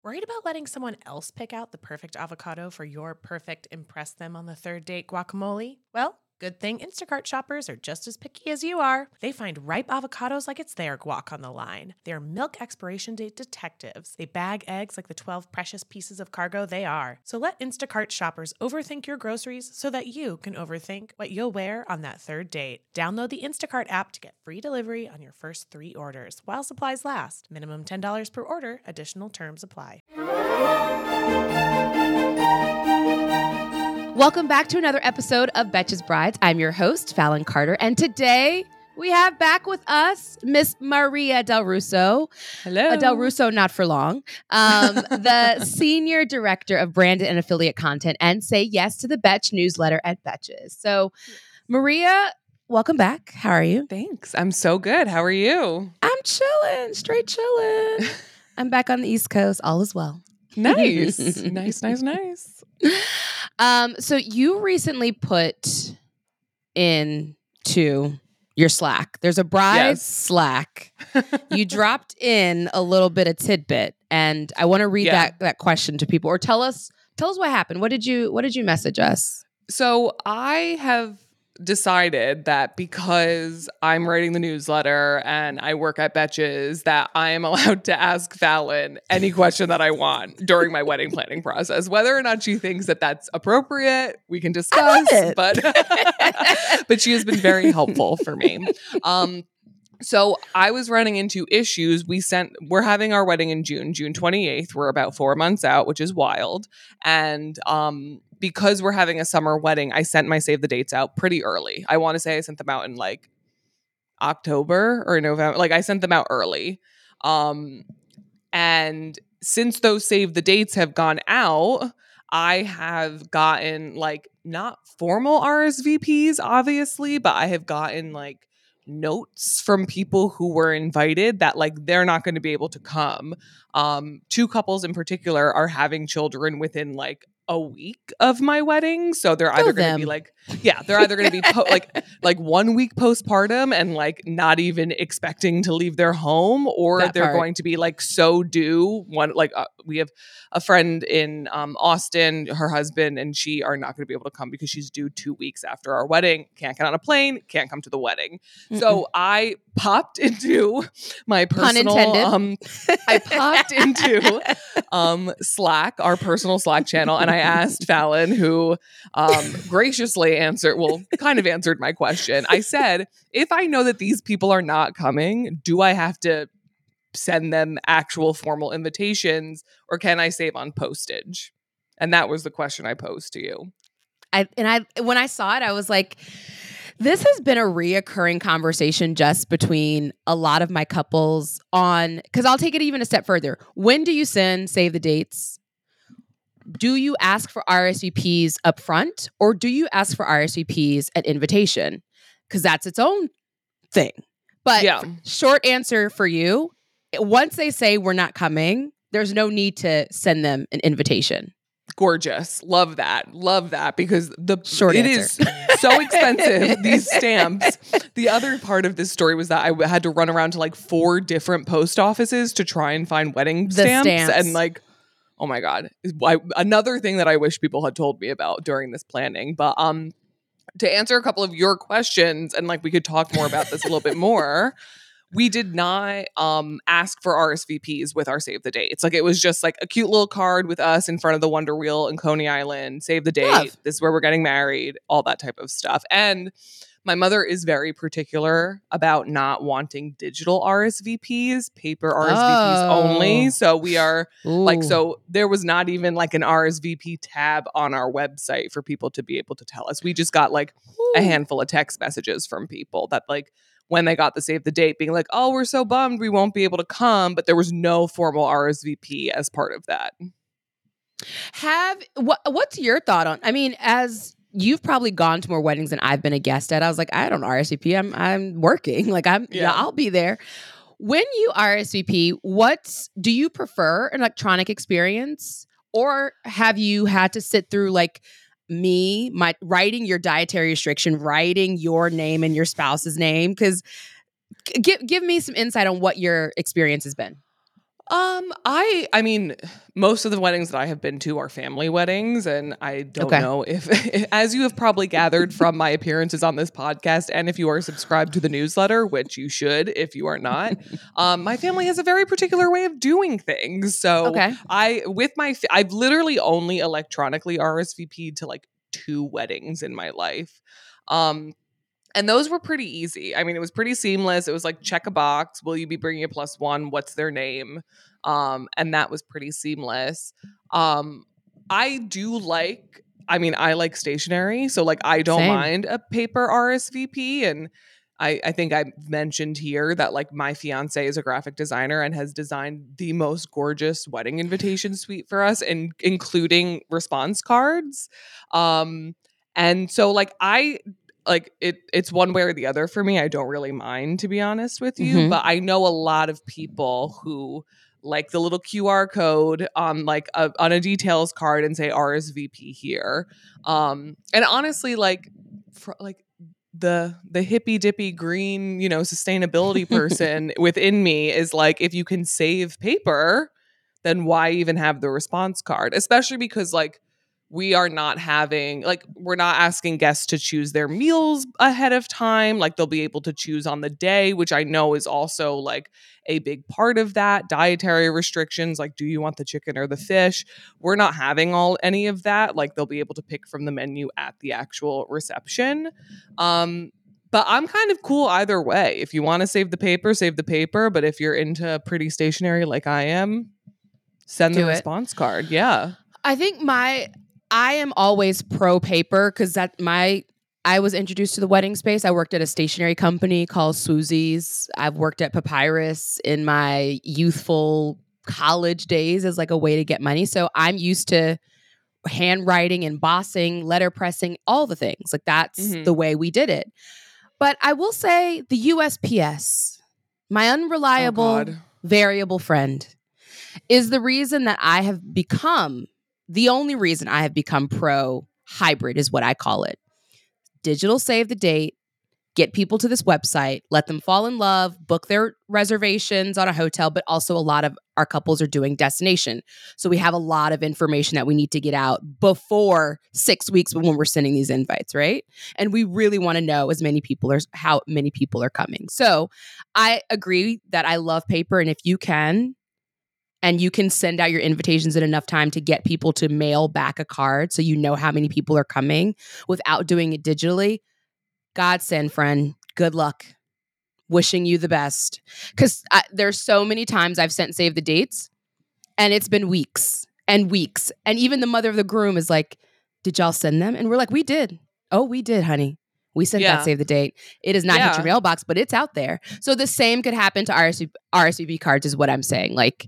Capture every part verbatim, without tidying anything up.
Worried about letting someone else pick out the perfect avocado for your perfect impress them on the third date guacamole? Well, good thing Instacart shoppers are just as picky as you are. They find ripe avocados like it's their guac on the line. They're milk expiration date detectives. They bag eggs like the twelve precious pieces of cargo they are. So let Instacart shoppers overthink your groceries so that you can overthink what you'll wear on that third date. Download the Instacart app to get free delivery on your first three orders while supplies last. Minimum ten dollars per order. Additional terms apply. Welcome back to another episode of Betches Brides. I'm your host, Fallon Carter, and today we have back with us Miss Maria Del Russo. Hello. Uh, Del Russo, not for long. Um, the Senior Director of Branded and Affiliate Content and Say Yes to the Betch newsletter at Betches. So, Maria, welcome back. How are you? Thanks. I'm so good. How are you? I'm chilling, straight chilling. I'm back on the East Coast. All is well. Nice. nice, nice, nice. Um, so you recently put into your Slack. There's a bride Yes. Slack. You dropped in a little bit of tidbit, and I want to read Yeah. that that question to people, or tell us tell us what happened. What did you What did you message us? So I have decided that because I'm writing the newsletter and I work at Betches, that I am allowed to ask Fallon any question that I want during my wedding planning process. Whether or not she thinks that that's appropriate, we can discuss. it. But but she has been very helpful for me. Um, So I was running into issues. We sent, we're having our wedding in June, June twenty-eighth. We're about four months out, which is wild. And um, because we're having a summer wedding, I sent my save the dates out pretty early. I want to say I sent them out in like October or November. Like I sent them out early. Um, and since those save the dates have gone out, I have gotten like not formal R S V Ps, obviously, but I have gotten like notes from people who were invited that like they're not going to be able to come. Um, two couples in particular are having children within like a week of my wedding, so they're Go either going to them. be like, yeah, they're either going to be po- like like one week postpartum and like not even expecting to leave their home, or That they're part. going to be like so due. One like uh, we have a friend in um, Austin, her husband and she are not going to be able to come because she's due two weeks after our wedding. Can't get on a plane, can't come to the wedding. Mm-mm. So I popped into my Pun personal intended. um I popped into um Slack, our personal Slack channel, and I asked Fallon, who um graciously answered, well, kind of answered my question. I said, if I know that these people are not coming, do I have to send them actual formal invitations, or can I save on postage? And that was the question I posed to you. I and I when I saw it, I was like, this has been a reoccurring conversation just between a lot of my couples on, because I'll take it even a step further. When do you send save the dates? Do you ask for R S V Ps up front, or do you ask for R S V Ps at invitation? Because that's its own thing. But Yeah. f- short answer for you, once they say we're not coming, there's no need to send them an invitation. Gorgeous. Love that. Love that, because the Short it answer. is so expensive, these stamps. The other part of this story was that I w- had to run around to like four different post offices to try and find wedding The stamps. stamps. And like, oh my God. I, another thing that I wish people had told me about during this planning. But um, to answer a couple of your questions, and like we could talk more about this a little bit more. We did not um, ask for R S V Ps with our save the dates. Like it was just like a cute little card with us in front of the Wonder Wheel in Coney Island. Save the date. Love. This is where we're getting married. All that type of stuff. And my mother is very particular about not wanting digital R S V Ps, paper R S V Ps Oh. only. So we are like, Ooh. so there was not even like an R S V P tab on our website for people to be able to tell us. We just got like a handful of text messages from people that like, when they got the save the date, being like, oh, we're so bummed we won't be able to come. But there was no formal R S V P as part of that. Have what? What's your thought on? I mean, as you've probably gone to more weddings than I've been a guest at. I was like, I don't R S V P. I'm I'm working. Like I'm yeah, Yeah. I'll be there. When you R S V P, what do you prefer? An electronic experience, or have you had to sit through like me, my writing your dietary restriction, writing your name and your spouse's name? Because give give me some insight on what your experience has been. Um, I I mean, most of the weddings that I have been to are family weddings, and I don't Okay. know if, as you have probably gathered from my appearances on this podcast, and if you are subscribed to the newsletter, which you should if you are not, um, my family has a very particular way of doing things. So Okay. I, with my, fa- I've literally only electronically R S V P'd to like two weddings in my life. Um, And those were pretty easy. I mean, it was pretty seamless. It was like check a box. Will you be bringing a plus one? What's their name? Um, and that was pretty seamless. Um, I do like, I mean, I like stationery. So like, I don't Same. mind a paper R S V P. And I, I think I mentioned here that like my fiance is a graphic designer and has designed the most gorgeous wedding invitation suite for us, and including response cards. Um, and so like I like it it's one way or the other for me. I don't really mind, to be honest with you, Mhm. but I know a lot of people who like the little Q R code on like a, on a details card and say R S V P here. Um and honestly, like for like the the hippy dippy green, you know, sustainability person within me is like, if you can save paper, then why even have the response card? Especially because like we are not having like we're not asking guests to choose their meals ahead of time. Like they'll be able to choose on the day, which I know is also like a big part of that. Dietary restrictions, like do you want the chicken or the fish? We're not having all any of that. Like they'll be able to pick from the menu at the actual reception. Um but I'm kind of cool either way. If you want to save the paper, save the paper. But if you're into pretty stationery like I am, send Do the it. response card. Yeah. I think my I am always pro paper because that my I was introduced to the wedding space. I worked at a stationery company called Susie's. I've worked at Papyrus in my youthful college days as like a way to get money. So I'm used to handwriting, embossing, letter pressing, all the things. Like that's Mhm. the way we did it. But I will say the U S P S, my unreliable Oh, God. variable friend, is the reason that I have become the only reason I have become pro hybrid is what I call it. Digital save the date, get people to this website, let them fall in love, book their reservations on a hotel, but also a lot of our couples are doing destination. So we have a lot of information that we need to get out before six weeks when we're sending these invites, right? And we really want to know as many people are how many people are coming. So I agree that I love paper, and if you can and you can send out your invitations in enough time to get people to mail back a card so you know how many people are coming without doing it digitally, godsend, friend. Good luck. Wishing you the best. Because there's so many times I've sent save the dates, and it's been weeks and weeks. And even the mother of the groom is like, did y'all send them? And we're like, we did. Oh, we did, honey. We sent Yeah. that save the date. It has not hit Yeah. your mailbox, but it's out there. So the same could happen to R S V P, R S V P cards is what I'm saying. Like,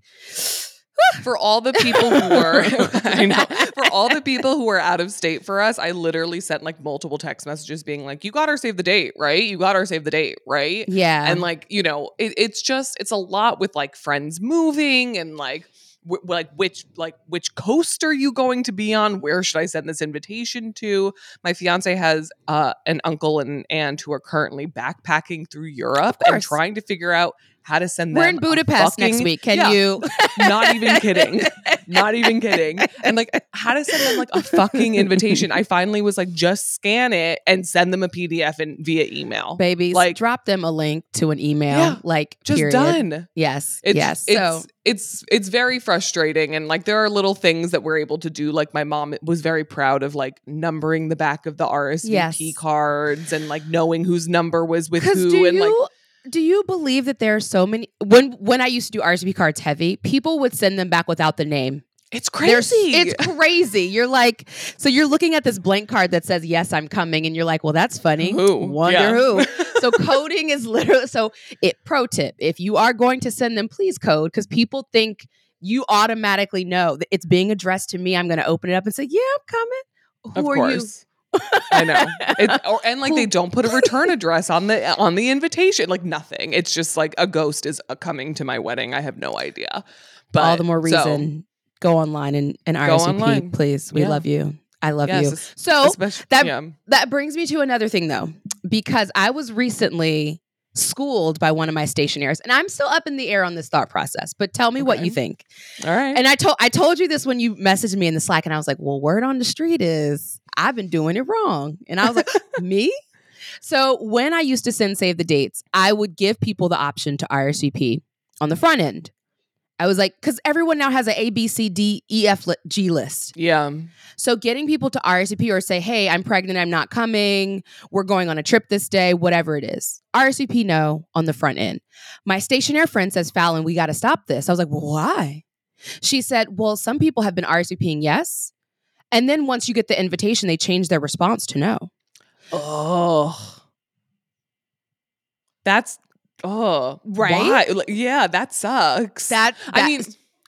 For all the people who were, I know, for all the people who were out of state for us, I literally sent like multiple text messages being like, you got our save the date, right? You got our save the date, right? yeah. And like, you know, it, it's just, it's a lot with like friends moving and like, w- like which, like which coast are you going to be on? Where should I send this invitation to? My fiance has uh, an uncle and aunt who are currently backpacking through Europe and course. trying to figure out how to send We're them in a Budapest next fucking- week. Can Yeah. you? Not even kidding. Not even kidding. And like how to send them like a fucking invitation. I finally was like, just scan it and send them a P D F and via email. Babies, Like- drop them a link to an email. Yeah, like, Just period. done. Yes. It's, yes. It's, so it's it's very frustrating. And like there are little things that we're able to do. Like my mom was very proud of like numbering the back of the R S V P Yes. cards and like knowing whose number was with because who. do and you like do you believe that there are so many when when I used to do R S V P cards heavy, people would send them back without the name. it's There's- crazy. It's crazy. You're like, so you're looking at this blank card that says, yes, I'm coming. And you're like, well, that's funny. Who? Wonder Yeah. who. So coding is literally, so it pro tip, if you are going to send them, please code, because people think you automatically know that it's being addressed to me. I'm going to open it up and say, yeah, I'm coming. Who Of are course. I know. It, or, and like Who- they don't put a return address on the on the invitation, like nothing. It's just like a ghost is uh, coming to my wedding. I have no idea. But All the more so, reason, go online and, and R S V P, online. please. We Yeah. love you. I love yes, you. es- So especially that- yeah. that brings me to another thing though, because I was recently schooled by one of my stationaries. And I'm still up in the air on this thought process, but tell me what Okay. you think. All right. And I told I told you this when you messaged me in the Slack, and I was like, well, word on the street is I've been doing it wrong. And I was like, me? So when I used to send save the dates, I would give people the option to R S V P on the front end. I was like, because everyone now has an A, B, C, D, E, F, G list. yeah. So getting people to R S V P or say, hey, I'm pregnant, I'm not coming, we're going on a trip this day, whatever it is. R S V P no on the front end. My stationary friend says, Fallon, we got to stop this. I was like, well, why? She said, well, some people have been RSVPing yes. And then once you get the invitation, they change their response to no. Oh. That's, oh. Right? Why? Like, yeah, that sucks. That, I mean,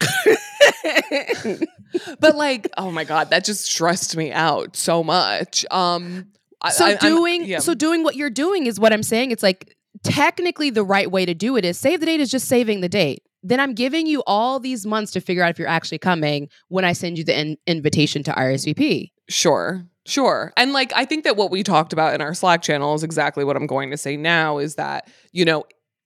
but like, oh my God, that just stressed me out so much. Um, I- so I- I'm- doing yeah. so doing what you're doing is what I'm saying. It's like technically the right way to do it is save the date is just saving the date. Then I'm giving you all these months to figure out if you're actually coming when I send you the in- invitation to R S V P. Sure, sure. And like, I think that what we talked about in our Slack channel is exactly what I'm going to say now is that, you know,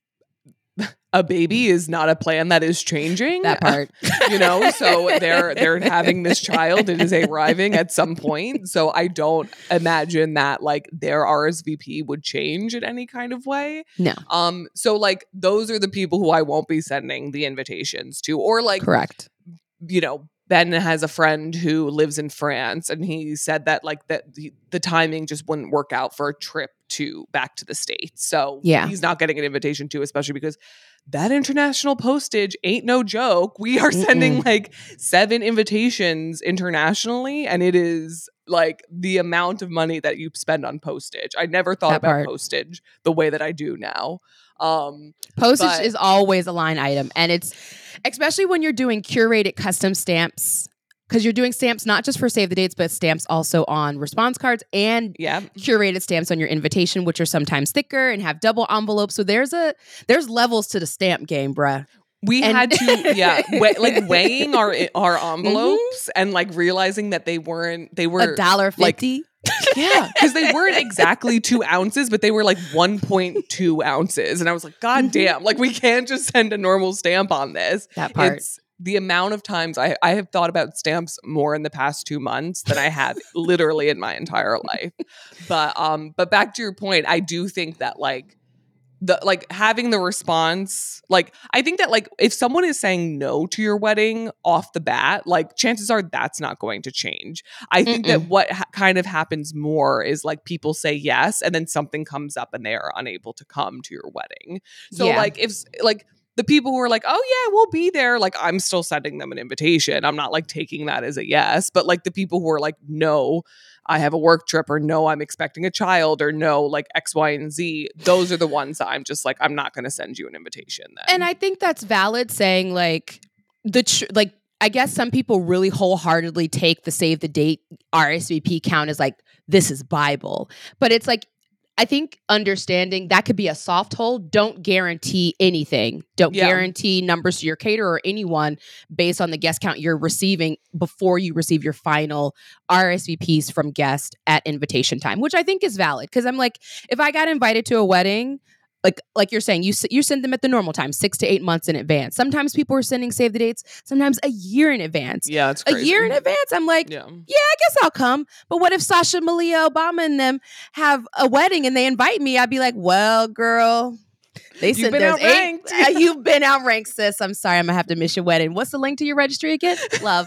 a baby is not a plan that is changing. That part. You know, so they're they're having this child. It is arriving at some point. So I don't imagine that like their R S V P would change in any kind of way. No. Um, so like those are the people who I won't be sending the invitations to. Or like, Correct. you know, Ben has a friend who lives in France, and he said that like that the, the timing just wouldn't work out for a trip to back to the States. So Yeah. he's not getting an invitation to, especially because that international postage ain't no joke. We are sending Mm-mm. like seven invitations internationally, and it is like the amount of money that you spend on postage. I never thought That about part. postage the way that I do now. Um, Postage But- is always a line item. And it's especially when you're doing curated custom stamps, because you're doing stamps not just for save the dates, but stamps also on response cards and yeah. curated stamps on your invitation, which are sometimes thicker and have double envelopes. So there's a there's levels to the stamp game, bruh. We And- had to, yeah, weigh, like weighing our our envelopes and like realizing that they weren't, they were A dollar like, fifty. yeah, because they weren't exactly two ounces, but they were like one point two ounces, and I was like, God Mhm. damn, like we can't just send a normal stamp on this. That part. It's the amount of times I I have thought about stamps more in the past two months than I have literally in my entire life. But um, but back to your point, I do think that like. The like having the response, like I think that like if someone is saying no to your wedding off the bat, like chances are that's not going to change. I think that Mm-mm. what ha- kind of happens more is like people say yes and then something comes up and they are unable to come to your wedding. So Yeah. like if s- like the people who are like, oh yeah, we'll be there, like I'm still sending them an invitation. I'm not like taking that as a yes, but like the people who are like, no, I have a work trip, or no, I'm expecting a child, or no, like X, Y, and Z. Those are the ones that I'm just like, I'm not going to send you an invitation then. And I think that's valid saying like the tr- like I guess some people really wholeheartedly take the save the date R S V P count as like this is Bible. But it's like I think understanding that could be a soft hold. Don't guarantee anything. Don't Yeah. guarantee numbers to your caterer or anyone based on the guest count you're receiving before you receive your final R S V Ps from guests at invitation time, which I think is valid. Because I'm like, if I got invited to a wedding, like like you're saying, you s- you send them at the normal time, six to eight months in advance. Sometimes people are sending save the dates, sometimes a year in advance. yeah, it's A crazy. year in advance, I'm like, Yeah. I guess I'll come. But what if Sasha, Malia, Obama, and them have a wedding and they invite me? I'd be like, well, girl, they You've sent been those outranked. eight. Uh, you've been outranked, sis. I'm sorry. I'm gonna have to miss your wedding. What's the link to your registry again? Love.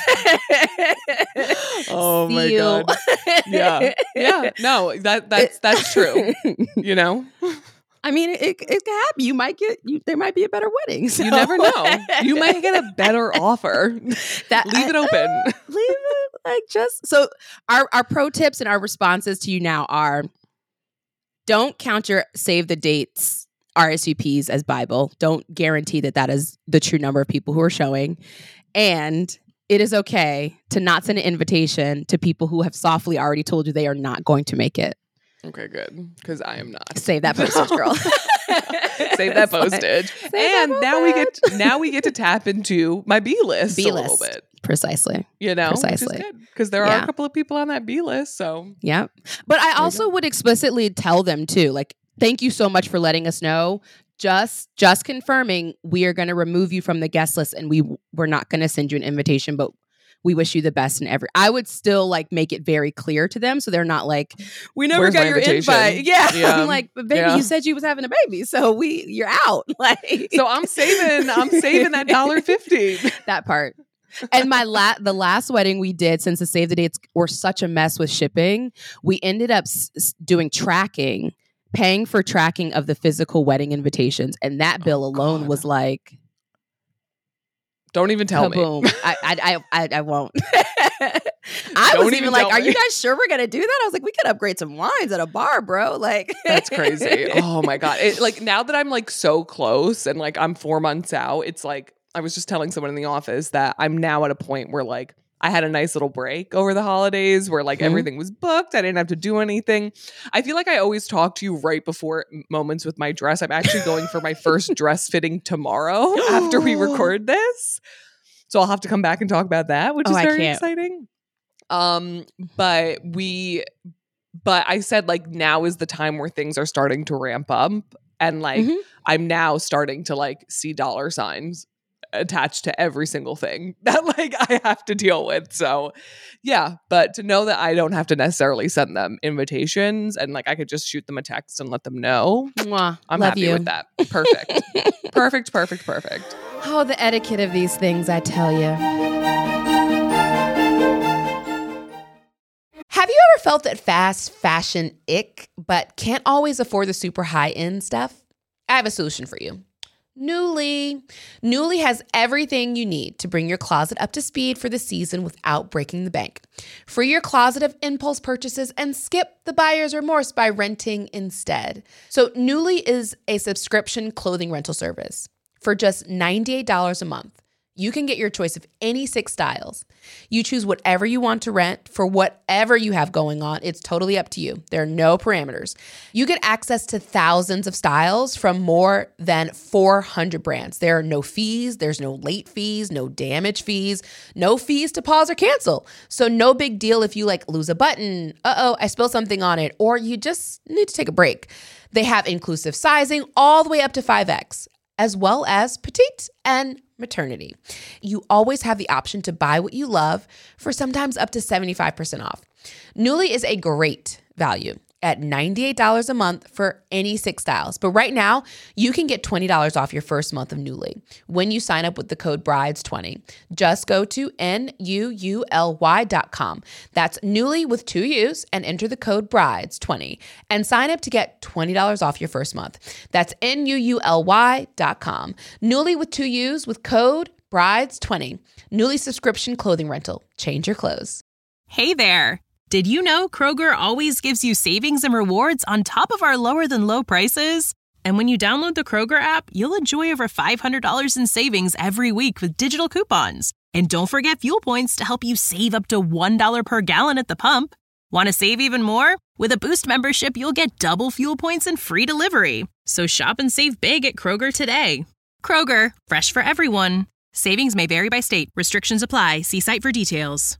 Oh my See you. God. Yeah. Yeah. No, that that's that's true. You know? I mean, it, it could happen. You might get. You, there might be a better wedding. So. You never know. You might get a better offer. That Leave it open. leave it like just so our our pro tips and our responses to you now are don't count your save the dates R S V Ps as Bible. Don't guarantee that that is the true number of people who are showing, and it is okay to not send an invitation to people who have softly already told you they are not going to make it. Okay, good. Because I am not. Save that postage, girl. Save that It's like, postage. save that And now we get postage. now we get to tap into my B list B a little list. bit. Precisely. You know, Precisely. because there are Yeah. a couple of people on that B list. So Yeah. But I you also would explicitly tell them too, like, thank you so much for letting us know. Just just confirming, we are going to remove you from the guest list, and we we're not going to send you an invitation, but we wish you the best in every. I would still like make it very clear to them so they're not like, we never Where's got my your invitation? invite. Yeah, Yeah. I'm like, but baby, Yeah. you said you was having a baby, so we you're out. Like, So I'm saving, I'm saving that dollar fifty. that part. And my la- the last wedding we did, since the save the dates were such a mess with shipping, we ended up s- s- doing tracking, paying for tracking of the physical wedding invitations, and that bill Oh, alone God. was like, Don't even tell me. kaboom. I, I I I I won't. I Don't was even even like, tell "Are me. you guys sure we're gonna do that?" I was like, "We could upgrade some wines at a bar, bro." Like, That's crazy. Oh my God. It, like now that I'm like so close and like I'm four months out, it's like, I was just telling someone in the office that I'm now at a point where like I had a nice little break over the holidays where like Mhm. everything was booked. I didn't have to do anything. I feel like I always talk to you right before m- moments with my dress. I'm actually going for my first dress fitting tomorrow after we record this. So I'll have to come back and talk about that, which Oh, is I very can't. exciting. Um, but we but I said like now is the time where things are starting to ramp up. And like Mhm. I'm now starting to like see dollar signs attached to every single thing that like I have to deal with. So yeah, but to know that I don't have to necessarily send them invitations and like I could just shoot them a text and let them know. Mwah. I'm Love happy you. with that. Perfect. perfect, perfect, perfect. Oh, the etiquette of these things, I tell you. Have you ever felt that fast fashion ick, but can't always afford the super high-end stuff? I have a solution for you. Nuuly. Nuuly has everything you need to bring your closet up to speed for the season without breaking the bank. Free your closet of impulse purchases and skip the buyer's remorse by renting instead. So Nuuly is a subscription clothing rental service. For just ninety-eight dollars a month, you can get your choice of any six styles. You choose whatever you want to rent for whatever you have going on. It's totally up to you. There are no parameters. You get access to thousands of styles from more than four hundred brands. There are no fees. There's no late fees, no damage fees, no fees to pause or cancel. So no big deal if you like lose a button. Uh-oh, I spilled something on it. Or you just need to take a break. They have inclusive sizing all the way up to five X, as well as petite and maternity. You always have the option to buy what you love for sometimes up to seventy-five percent off. Nuuly is a great value at ninety-eight dollars a month for any six styles. But right now, you can get twenty dollars off your first month of Nuuly when you sign up with the code brides twenty. Just go to N U U L Y dot com. That's Nuuly with two U's and enter the code brides twenty and sign up to get twenty dollars off your first month. That's N U U L Y dot com. Nuuly with two U's with code brides twenty. Nuuly subscription clothing rental. Change your clothes. Hey there. Did you know Kroger always gives you savings and rewards on top of our lower than low prices? And when you download the Kroger app, you'll enjoy over five hundred dollars in savings every week with digital coupons. And don't forget fuel points to help you save up to one dollar per gallon at the pump. Want to save even more? With a Boost membership, you'll get double fuel points and free delivery. So shop and save big at Kroger today. Kroger, fresh for everyone. Savings may vary by state. Restrictions apply. See site for details.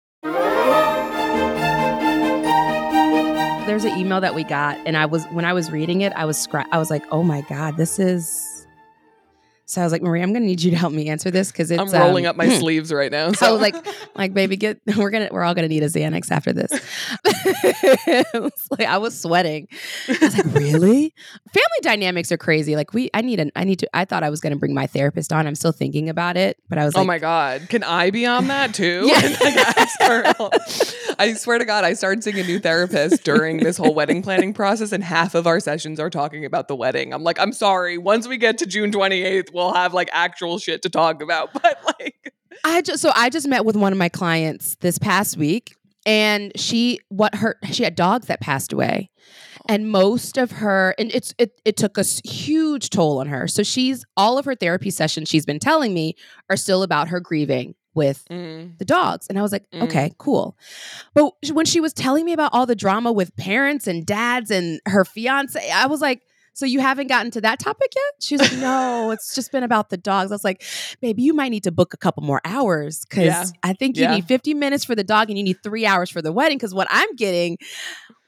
There's an email that we got, and I was when I was reading it, I was scra- I was like, oh my God, this is. So I was like, Marie, I'm gonna need you to help me answer this because it's. I'm rolling um, up my sleeves right now. I So was like, like, baby, get we're gonna we're all gonna need a Xanax after this. It was like I was sweating. I was like, really? Family dynamics are crazy. Like we, I need an, I need to. I thought I was gonna bring my therapist on. I'm still thinking about it, but I was oh like, my God. Can I be on that too? Yeah. And, like, ask her- I swear to God, I started seeing a new therapist during this whole wedding planning process, and half of our sessions are talking about the wedding. I'm like, I'm sorry. Once we get to June twenty-eighth, we'll have like actual shit to talk about. But like, I just so I just met with one of my clients this past week, and she what her she had dogs that passed away, and most of her and it's it it took a s- huge toll on her. So she's all of her therapy sessions she's been telling me are still about her grieving with mm, the dogs, and I was like, Mm. okay, cool. But sh- when she was telling me about all the drama with parents and dads and her fiance, I was like, so you haven't gotten to that topic yet? She's like, no, it's just been about the dogs. I was like, baby, you might need to book a couple more hours because Yeah. I think you Yeah. need fifty minutes for the dog and you need three hours for the wedding. Because what I'm getting,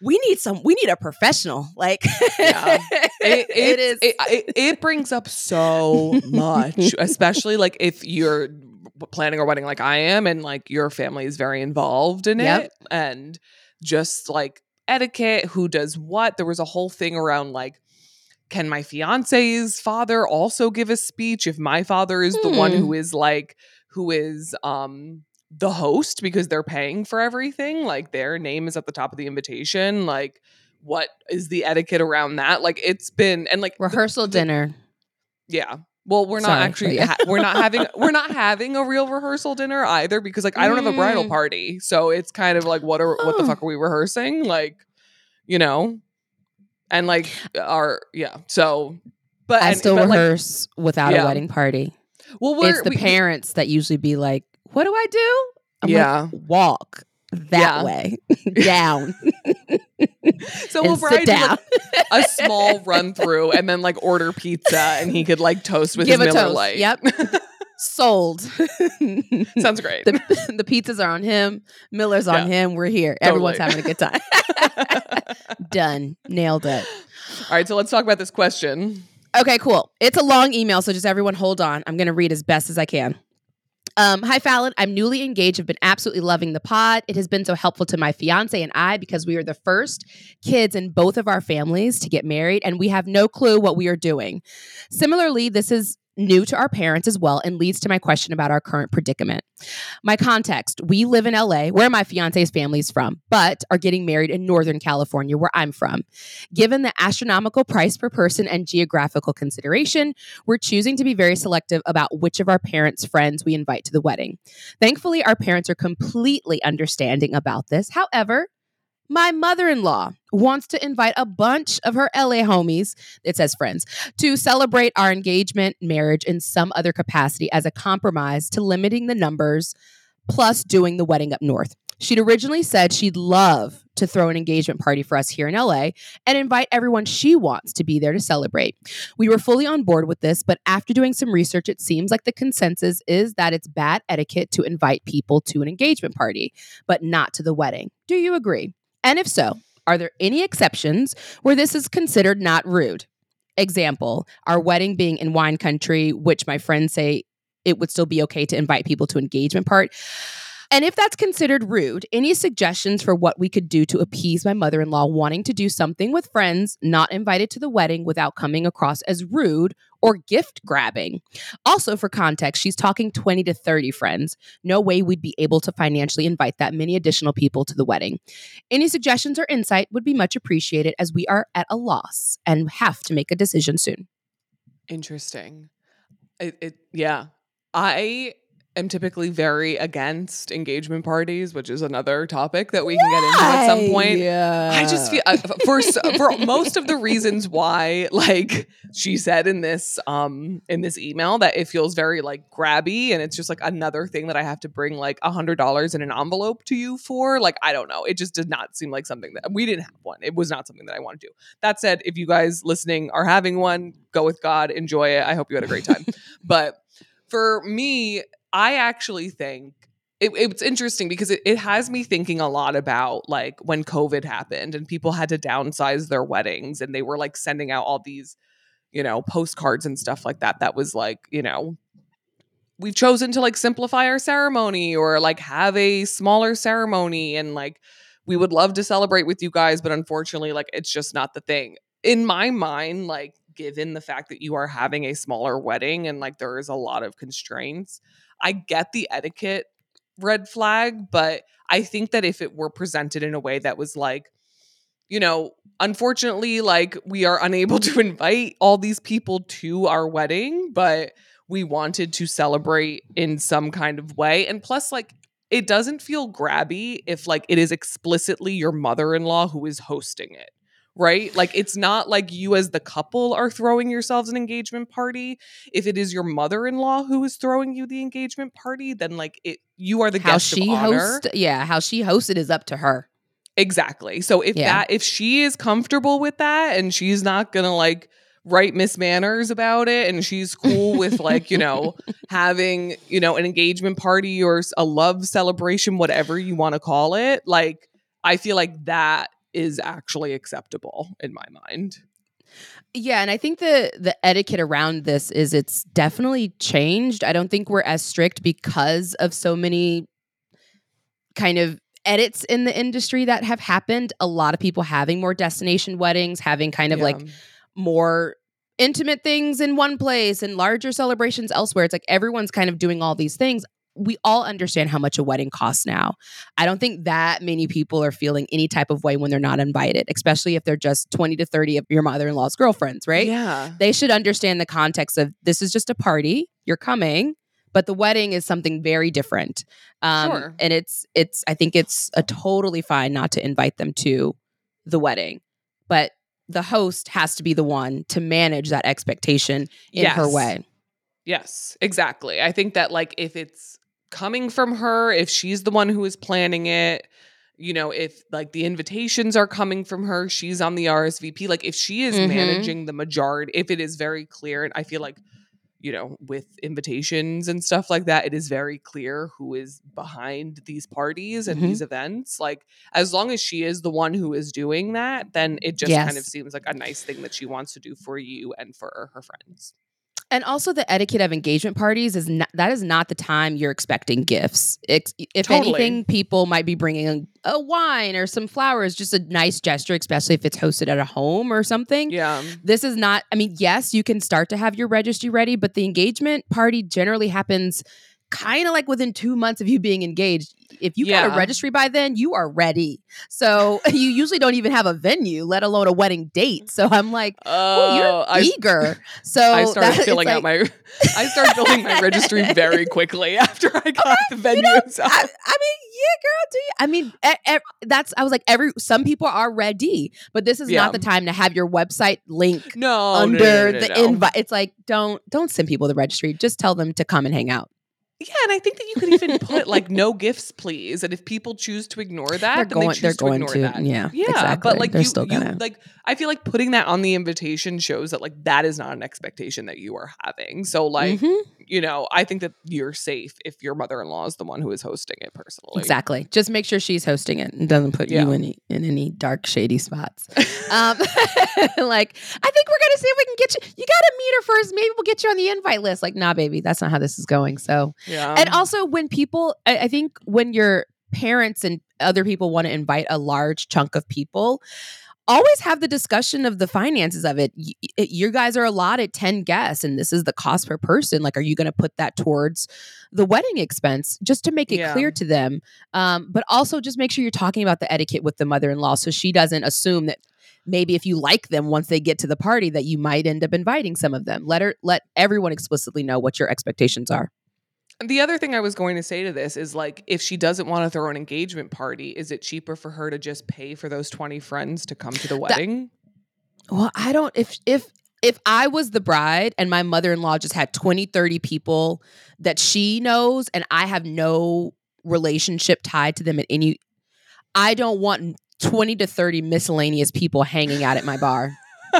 we need some, we need a professional. Like, yeah. it, it, it is. It, it, it brings up so much, especially like if you're planning a wedding like I am and like your family is very involved in Yep. it, and just like etiquette, who does what. There was a whole thing around like, can my fiance's father also give a speech if my father is the Hmm. one who is like, who is um the host because they're paying for everything? Like their name is at the top of the invitation. Like what is the etiquette around that? Like it's been, and like Rehearsal the- the- dinner. Yeah. Well, we're not Sorry, actually but yeah. ha- we're not having we're not having a real rehearsal dinner either, because like I don't have a bridal Mm. party. So it's kind of like what are what the Oh. fuck are we rehearsing? Like, you know? And like our yeah. So but I and- still but, like, rehearse without yeah. a wedding party. well, we're It's the we- parents that usually be like, what do I do? I'm Yeah. like, walk that Yeah. way down. So and we'll sit probably do down. like a small run through and then like order pizza and he could like toast with Give his a Miller toast. Lite. Yep. Sold. Sounds great. the, the pizzas are on him. Miller's on Yeah. him. We're here. Totally. Everyone's having a good time. Done. Nailed it. All right, so let's talk about this question. Okay, cool. It's a long email, so just everyone hold on. I'm going to read as best as I can. Um, hi, Fallon. I'm newly engaged. I've been absolutely loving the pod. It has been so helpful to my fiance and I because we are the first kids in both of our families to get married, and we have no clue what we are doing. Similarly, this is new to our parents as well and leads to my question about our current predicament. My context: we live in L A, where my fiance's family is from, but are getting married in Northern California, where I'm from. Given the astronomical price per person and geographical consideration, we're choosing to be very selective about which of our parents' friends we invite to the wedding. Thankfully, our parents are completely understanding about this. However, my mother-in-law wants to invite a bunch of her L A homies, it says friends, to celebrate our engagement, marriage, in some other capacity as a compromise to limiting the numbers, plus doing the wedding up north. She'd originally said she'd love to throw an engagement party for us here in L A and invite everyone she wants to be there to celebrate. We were fully on board with this, but after doing some research, it seems like the consensus is that it's bad etiquette to invite people to an engagement party, but not to the wedding. Do you agree? And if so, are there any exceptions where this is considered not rude? Example, our wedding being in wine country, which my friends say it would still be okay to invite people to engagement part. And if that's considered rude, any suggestions for what we could do to appease my mother-in-law wanting to do something with friends not invited to the wedding without coming across as rude or gift grabbing? Also, for context, she's talking twenty to thirty friends. No way we'd be able to financially invite that many additional people to the wedding. Any suggestions or insight would be much appreciated as we are at a loss and have to make a decision soon. Interesting. It, it yeah. I am typically very against engagement parties, which is another topic that we can get into at some point. Yeah. I just feel uh, for s- for most of the reasons why, like she said in this um in this email, that it feels very like grabby, and it's just like another thing that I have to bring like a hundred dollars in an envelope to you for. Like I don't know, it just did not seem like something that we didn't have one. It was not something that I want to do. That said, if you guys listening are having one, go with God, enjoy it. I hope you had a great time. But for me, I actually think it, it's interesting because it, it has me thinking a lot about like when COVID happened and people had to downsize their weddings and they were like sending out all these, you know, postcards and stuff like that. That was like, you know, we've chosen to like simplify our ceremony or like have a smaller ceremony and like we would love to celebrate with you guys, but unfortunately, like it's just not the thing. In my mind, like given the fact that you are having a smaller wedding and like there is a lot of constraints, I get the etiquette red flag, but I think that if it were presented in a way that was like, you know, unfortunately, like we are unable to invite all these people to our wedding, but we wanted to celebrate in some kind of way. And plus, like, it doesn't feel grabby if like it is explicitly your mother-in-law who is hosting it. Right? Like it's not like you as the couple are throwing yourselves an engagement party. If it is your mother-in-law who is throwing you the engagement party, then like it you are the How guest she of honor. host, yeah, how she hosted is up to her. Exactly. So if Yeah. that if she is comfortable with that and she's not gonna like write Miss Manners about it and she's cool with like, you know, having, you know, an engagement party or a love celebration, whatever you want to call it, like I feel like that is actually acceptable in my mind. Yeah, and I think the the etiquette around this is it's definitely changed. I don't think we're as strict because of so many kind of edits in the industry that have happened. A lot of people having more destination weddings, having kind of Yeah. like more intimate things in one place and larger celebrations elsewhere. It's like everyone's kind of doing all these things. We all understand how much a wedding costs now. I don't think that many people are feeling any type of way when they're not invited, especially if they're just twenty to thirty of your mother-in-law's girlfriends, right? Yeah. They should understand the context of this is just a party. You're coming, but the wedding is something very different. Um, Sure. And it's, it's, I think it's a totally fine not to invite them to the wedding, but the host has to be the one to manage that expectation in her Yes. way. Yes, exactly. I think that like if it's coming from her, if she's the one who is planning it, you know, if like the invitations are coming from her, she's on the R S V P. Like if she is Mhm. managing the majority, if it is very clear, and I feel like, you know, with invitations and stuff like that, it is very clear who is behind these parties and Mhm. these events. Like as long as she is the one who is doing that, then it just kind of Yes. seems like a nice thing that she wants to do for you and for her friends. And also the etiquette of engagement parties is not, that is not the time you're expecting gifts. Ex- if Totally. anything, people might be bringing a wine or some flowers, just a nice gesture, especially if it's hosted at a home or something. Yeah. This is not, I mean, yes, you can start to have your registry ready, but the engagement party generally happens kind of like within two months of you being engaged. If you got Yeah. a registry by then, you are ready. So you usually don't even have a venue, let alone a wedding date. So I'm like, oh, you're Oh, I, eager. So I started that- it's filling out like- my I started filling my registry very quickly after I got the venues I, out. I mean, yeah, girl, do you? I mean, e- e- that's, I was like, every, some people are ready, but this is Yeah. not the time to have your website link No, under no, no, no, no, the no. invite. It's like, don't, don't send people the registry. Just tell them to come and hang out. Yeah, and I think that you could even put like no gifts, please. And if people choose to ignore that, They're then going- they choose they're to going ignore to, that. yeah, yeah. exactly. But like They're you, still you gonna. like, I feel like putting that on the invitation shows that like that is not an expectation that you are having. So like, Mhm. you know, I think that you're safe if your mother-in-law is the one who is hosting it personally. Exactly. Just make sure she's hosting it and doesn't put Yeah. you in, in any dark, shady spots. um, like, I think we're going to see if we can get you. You got to meet her first. Maybe we'll get you on the invite list. Like, nah, baby, that's not how this is going. So, Yeah. and also when people, I, I think when your parents and other people want to invite a large chunk of people, always have the discussion of the finances of it. Y- y- You guys are allotted ten guests and this is the cost per person. Like, are you going to put that towards the wedding expense just to make it Yeah. clear to them? Um, but also just make sure you're talking about the etiquette with the mother-in-law so she doesn't assume that maybe if you like them once they get to the party that you might end up inviting some of them. Let her, let everyone explicitly know what your expectations are. The other thing I was going to say to this is like, if she doesn't want to throw an engagement party, is it cheaper for her to just pay for those twenty friends to come to the wedding? Well, I don't, if, if, if I was the bride and my mother-in-law just had twenty, thirty people that she knows and I have no relationship tied to them at any, I don't want twenty to thirty miscellaneous people hanging out at my bar.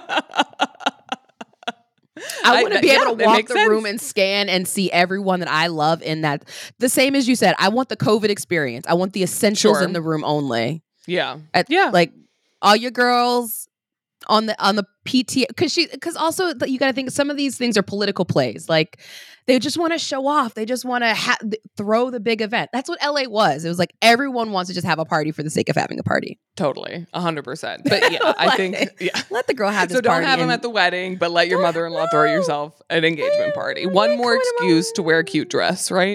I want to be yeah, able to that walk makes the sense. room and scan and see everyone that I love in that. The same as you said, I want the COVID experience. I want the essentials Sure. in the room only. Yeah. At- Yeah. Like all your girls on the on the P T A, because she because also you got to think some of these things are political plays. Like they just want to show off. They just want to ha- th- throw the big event. That's what L A was. It was like everyone wants to just have a party for the sake of having a party. Totally. A hundred percent. But yeah, I think, Like, yeah. Let the girl have this So don't party. have them and- at the wedding, but let your Don't- mother-in-law throw no. yourself an engagement party. One ain't more coming to my excuse to wear a cute dress, right?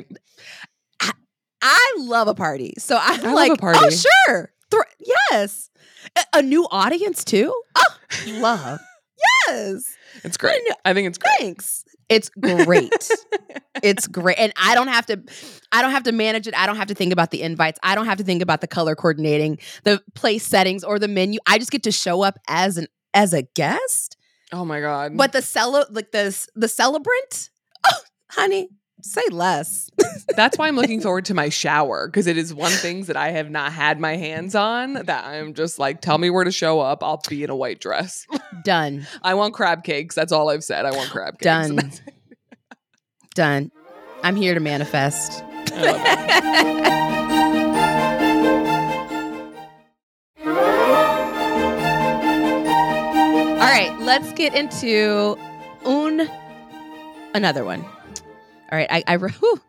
I love a party. So I'm I love like, a party. oh, sure. Thro- yes. A, a new audience too? Oh, love. Yes. It's great. know. I think it's great. Thanks. It's great. It's great. And I don't have to I don't have to manage it. I don't have to think about the invites. I don't have to think about the color coordinating, the place settings or the menu. I just get to show up as an as a guest. Oh my God. But the celo like the the celebrant, oh, honey, say less. That's why I'm looking forward to my shower, because it is one thing that I have not had my hands on that I'm just like, tell me where to show up. I'll be in a white dress. Done. I want crab cakes. That's all I've said. I want crab cakes. Done. And that's it. Done. I'm here to manifest. I love it. let's get into un another one. All right, I, I whew,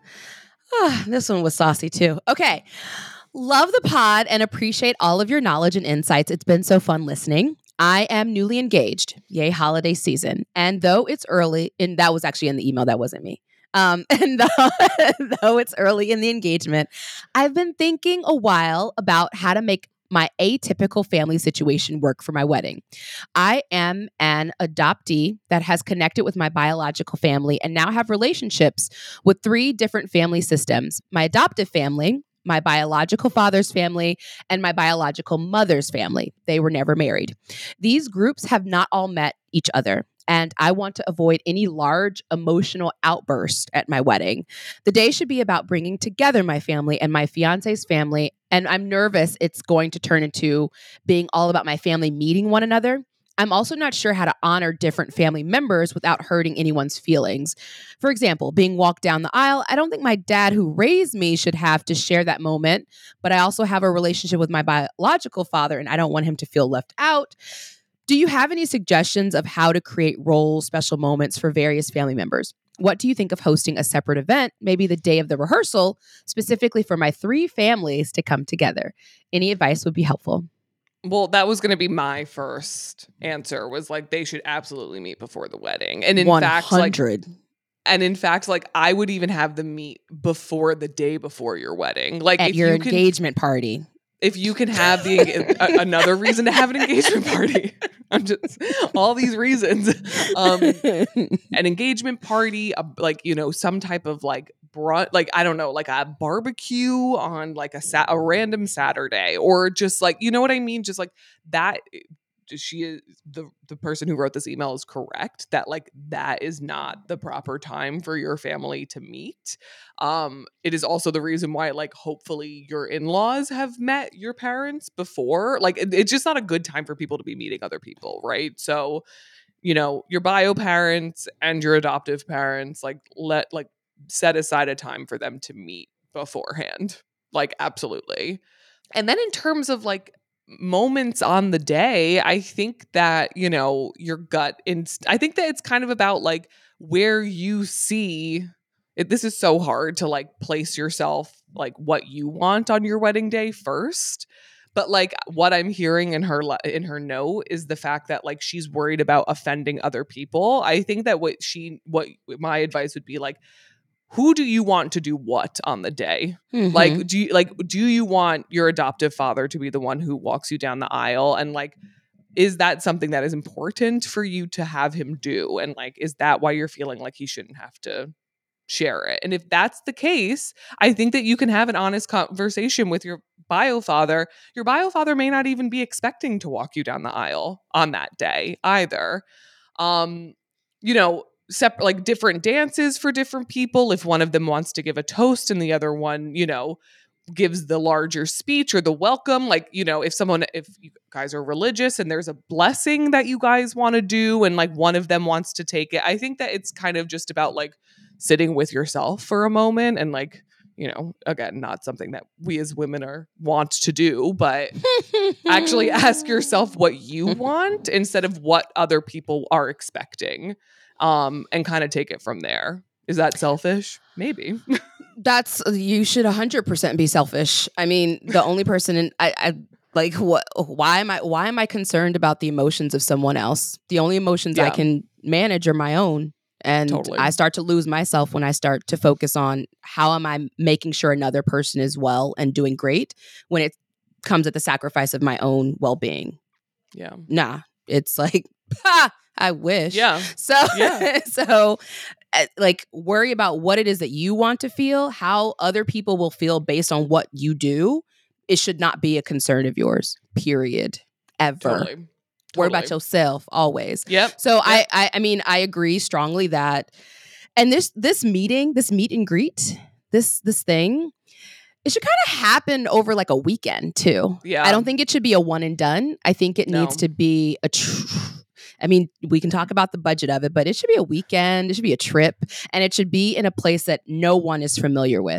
oh, this one was saucy too. Okay. Love the pod and appreciate all of your knowledge and insights. It's been so fun listening. I am newly engaged. Yay, holiday season. And though it's early, and that was actually in the email, that wasn't me. Um, and though, though it's early in the engagement, I've been thinking a while about how to make my atypical family situation work for my wedding. I am an adoptee that has connected with my biological family and now have relationships with three different family systems: my adoptive family, my biological father's family, and my biological mother's family. They were never married. These groups have not all met each other, and I want to avoid any large emotional outburst at my wedding. The day should be about bringing together my family and my fiance's family, and I'm nervous it's going to turn into being all about my family meeting one another. I'm also not sure how to honor different family members without hurting anyone's feelings. For example, being walked down the aisle, I don't think my dad who raised me should have to share that moment, but I also have a relationship with my biological father and I don't want him to feel left out. Do you have any suggestions of how to create role special moments for various family members? What do you think of hosting a separate event, maybe the day of the rehearsal, specifically for my three families to come together? Any advice would be helpful. Well, that was going to be my first answer, was like they should absolutely meet before the wedding. And in fact, like, and in fact, like I would even have them meet before the day before your wedding. Like at if your you engagement can, party. If you can have the a, another reason to have an engagement party. I'm just all these reasons. Um, an engagement party, a, like, you know, some type of like brunch, like, I don't know, like a barbecue on like a sat a random Saturday, or just like, you know what I mean? Just like that. She is the the person who wrote this email is correct that like that is not the proper time for your family to meet. Um, it is also the reason why like hopefully your in-laws have met your parents before. Like it, it's just not a good time for people to be meeting other people, right? So, you know, your bio parents and your adoptive parents, like let like set aside a time for them to meet beforehand. Like absolutely. And then in terms of like moments on the day, I think that, you know, your gut inst- I think that it's kind of about like where you see it. This is so hard to like place yourself like what you want on your wedding day first. But like what I'm hearing in her in her note is the fact that like she's worried about offending other people. I think that what she what my advice would be like, who do you want to do what on the day? Mm-hmm. Like, do you like, do you want your adoptive father to be the one who walks you down the aisle? And like, is that something that is important for you to have him do? And like, is that why you're feeling like he shouldn't have to share it? And if that's the case, I think that you can have an honest conversation with your bio father. Your bio father may not even be expecting to walk you down the aisle on that day either. Um, you know, separate, like different dances for different people. If one of them wants to give a toast and the other one, you know, gives the larger speech or the welcome, like, you know, if someone, if you guys are religious and there's a blessing that you guys want to do and like one of them wants to take it, I think that it's kind of just about like sitting with yourself for a moment and like, you know, again, not something that we as women are want to do, but actually ask yourself what you want instead of what other people are expecting. Um, and kind of take it from there. Is that selfish? Maybe. That's, you should one hundred percent be selfish. I mean, the only person in, I, I like, what, why am I, why am I concerned about the emotions of someone else? The only emotions yeah. I can manage are my own. And totally. I start to lose myself when I start to focus on how am I making sure another person is well and doing great when it comes at the sacrifice of my own well-being. Yeah. Nah, it's like, ha! I wish. Yeah. So, yeah. so uh, like worry about what it is that you want to feel, how other people will feel based on what you do. It should not be a concern of yours, period, ever. Totally. Totally. Worry about yourself always. Yep. So yep. I, I, I mean, I agree strongly that, and this, this meeting, this meet and greet, this, this thing, it should kind of happen over like a weekend too. Yeah. I don't think it should be a one and done. I think it no. needs to be a tr- I mean, we can talk about the budget of it, but it should be a weekend. It should be a trip, and it should be in a place that no one is familiar with.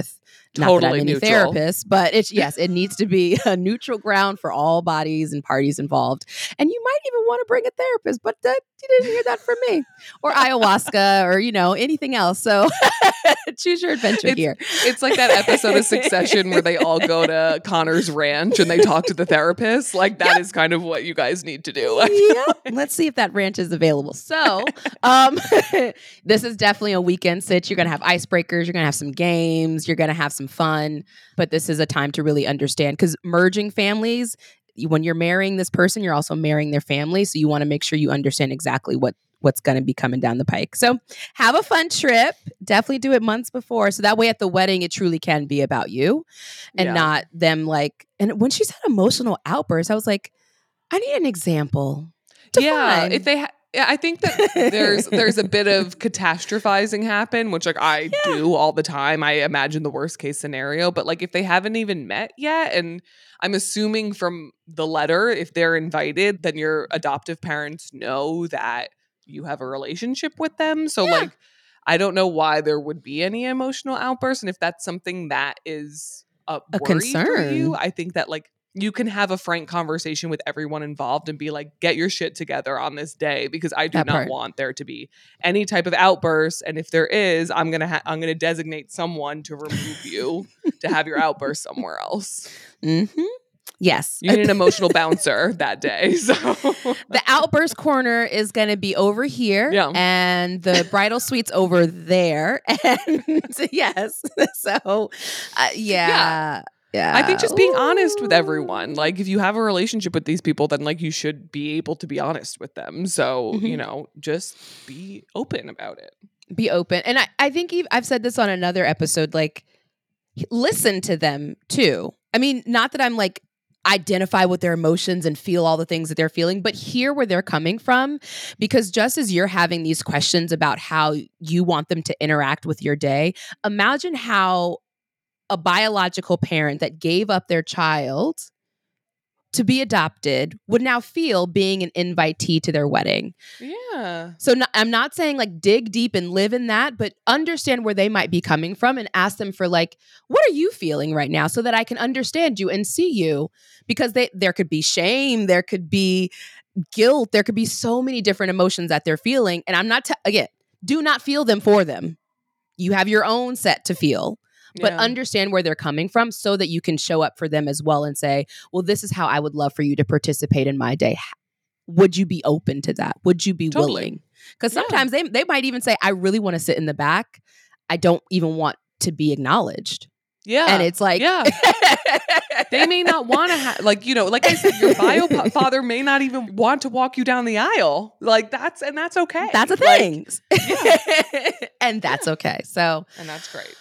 Not that I'm Totally any neutral. therapist, but it's yes, it needs to be a neutral ground for all bodies and parties involved. And you might even want to bring a therapist, but that, you didn't hear that from me. Or ayahuasca, or you know anything else. So choose your adventure It's, here. it's like that episode of Succession where they all go to Connor's ranch and they talk to the therapist. Like that is kind of what you guys need to do. Yep. Let's see if that ranch is available. So, um, this is definitely a weekend sit. You're going to have icebreakers. You're going to have some games. You're going to have some fun. But this is a time to really understand, because merging families, when you're marrying this person, you're also marrying their family. So you want to make sure you understand exactly what what's going to be coming down the pike. So have a fun trip. Definitely do it months before. So that way at the wedding, it truly can be about you and Yeah. not them like, and when she said emotional outbursts, I was like, I need an example. Yeah, Define. if they, ha- yeah, I think that there's there's a bit of catastrophizing happen, which like I do all the time. I imagine the worst case scenario, but like if they haven't even met yet, and I'm assuming from the letter, if they're invited, then your adoptive parents know that you have a relationship with them. So Yeah. like, I don't know why there would be any emotional outbursts, and if that's something that is a, A worry for concern. you, I think that like. You can have a frank conversation with everyone involved and be like, get your shit together on this day, because I do That not part. want there to be any type of outburst. And if there is, I'm going to ha- I'm going to designate someone to remove you to have your outburst somewhere else. Mm-hmm. Yes. You need an emotional bouncer that day. So The outburst corner is going to be over here, Yeah. and the bridal suite's over there. And yes, so uh, yeah, yeah. I think just being honest with Ooh. everyone. Like if you have a relationship with these people, then like you should be able to be honest with them. So, Mhm. you know, just be open about it. Be open, and I, I think Eve, I've said this on another episode. Like, listen to them too. I mean, not that I'm like identify with their emotions and feel all the things that they're feeling, but hear where they're coming from. Because just as you're having these questions about how you want them to interact with your day, imagine how a biological parent that gave up their child to be adopted would now feel being an invitee to their wedding. Yeah. So no, I'm not saying like dig deep and live in that, but understand where they might be coming from and ask them for like, what are you feeling right now, so that I can understand you and see you. Because they, there could be shame, there could be guilt, there could be so many different emotions that they're feeling. And I'm not, t- again, do not feel them for them. You have your own set to feel. But Yeah. understand where they're coming from so that you can show up for them as well and say, well, this is how I would love for you to participate in my day. Would you be open to that? Would you be Totally. willing? Because Yeah. sometimes they, they might even say, I really want to sit in the back. I don't even want to be acknowledged. Yeah. And it's like, yeah. They may not want to have, like, you know, like I said, your bio pa- father may not even want to walk you down the aisle. Like that's, and that's okay. that's a Like, thing. And that's okay. So and that's great.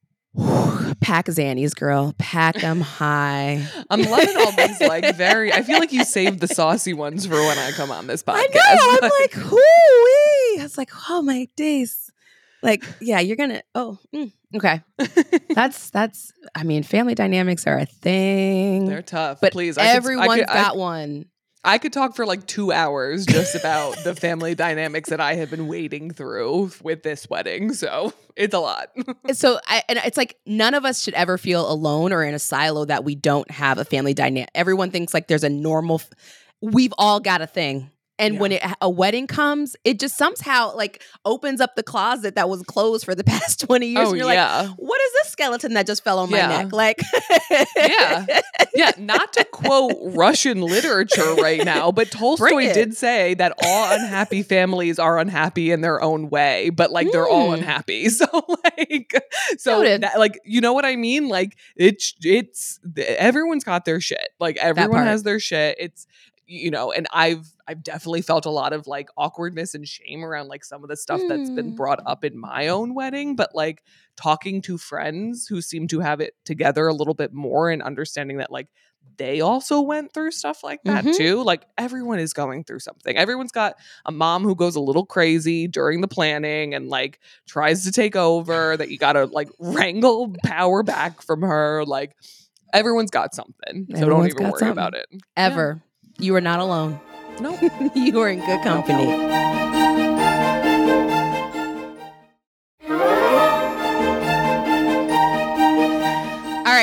pack Xannies, girl. Pack them high. I'm loving all these, like, very, I feel like you saved the saucy ones for when I come on this podcast. I know. I'm like, whoo-wee. I was like, oh my days. Like, yeah, you're gonna. Oh, mm, okay. That's that's. I mean, family dynamics are a thing. They're tough. but Please, I could- I everyone's could- I got one. I could talk for like two hours just about the family dynamics that I have been wading through with this wedding. So it's a lot. So, I, and it's like none of us should ever feel alone or in a silo that we don't have a family dynamic. Everyone thinks like there's a normal. F- We've all got a thing. And Yeah. when it, a wedding comes, it just somehow like opens up the closet that was closed for the past twenty years. Oh, and you're yeah. like, what is this skeleton that just fell on Yeah. my neck? Like, Yeah. Yeah. Not to quote Russian literature right now, but Tolstoy Bring it. did say that all unhappy families are unhappy in their own way, but like they're all Mm. unhappy. So like, so Noted. that, like, you know what I mean? Like it's, it's, everyone's got their shit. Like everyone part. has their shit. It's, you know, and I've I've definitely felt a lot of like awkwardness and shame around like some of the stuff that's been Mm. brought up in my own wedding, but like talking to friends who seem to have it together a little bit more and understanding that like they also went through stuff like that Mhm. too. Like everyone is going through something. Everyone's got a mom who goes a little crazy during the planning and like tries to take over, that you got to like wrangle power back from her. Like everyone's got something. So don't Everyone's even got worry something. about it. ever. You are not alone. No. You are in good company.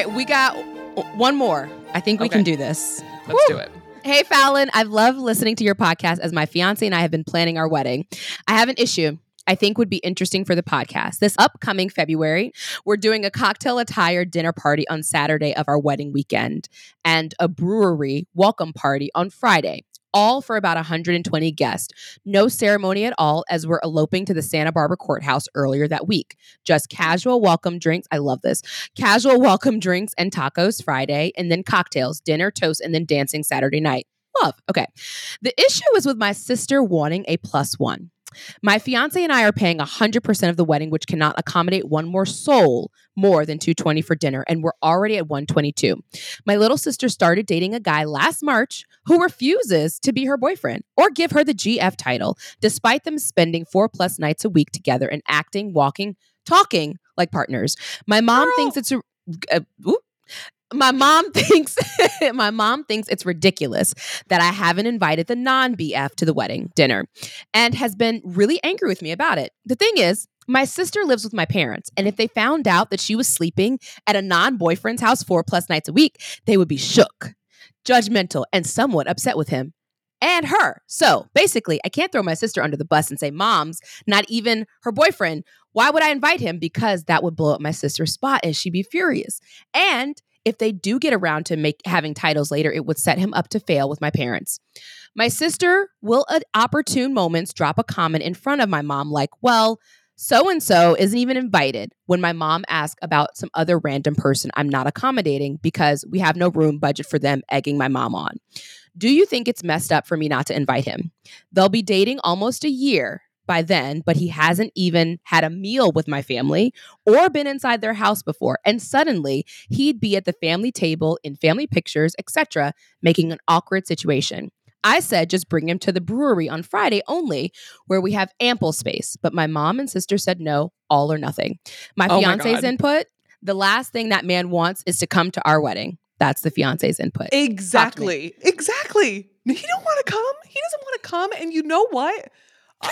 right, we got one more. I think we Okay. can do this. Let's Woo. do it. Hey, Fallon, I've loved listening to your podcast as my fiance and I have been planning our wedding. I have an issue I think would be interesting for the podcast. This upcoming February, we're doing a cocktail attire dinner party on Saturday of our wedding weekend and a brewery welcome party on Friday, all for about one hundred twenty guests. No ceremony at all as we're eloping to the Santa Barbara courthouse earlier that week. Just casual welcome drinks. I love this. Casual welcome drinks and tacos Friday, and then cocktails, dinner, toast, and then dancing Saturday night. Love. Okay. The issue is with my sister wanting a plus one. My fiance and I are paying one hundred percent of the wedding, which cannot accommodate one more soul more than two hundred twenty dollars for dinner, and we're already at one hundred twenty-two dollars. My little sister started dating a guy last March who refuses to be her boyfriend or give her the G F title, despite them spending four plus nights a week together and acting, walking, talking like partners. My mom Girl. thinks it's a... Uh, oop. My mom thinks my mom thinks it's ridiculous that I haven't invited the non-B F to the wedding dinner and has been really angry with me about it. The thing is, my sister lives with my parents, and if they found out that she was sleeping at a non-boyfriend's house four plus nights a week, they would be shook, judgmental, and somewhat upset with him and her. So basically, I can't throw my sister under the bus and say, Mom's not even her boyfriend. Why would I invite him? Because that would blow up my sister's spot and she'd be furious. And if they do get around to make having titles later, it would set him up to fail with my parents. My sister will at opportune moments drop a comment in front of my mom like, well, so-and-so isn't even invited, when my mom asks about some other random person I'm not accommodating because we have no room budget for them egging my mom on. Do you think it's messed up for me not to invite him? They'll be dating almost a year by then, but he hasn't even had a meal with my family or been inside their house before. And suddenly he'd be at the family table in family pictures, et cetera, making an awkward situation. I said, just bring him to the brewery on Friday only, where we have ample space. But my mom and sister said no, all or nothing. My Oh my fiance's God. input, the last thing that man wants is to come to our wedding. That's the fiance's input. Exactly. Exactly. He don't want to come. He doesn't want to come. And you know what? I,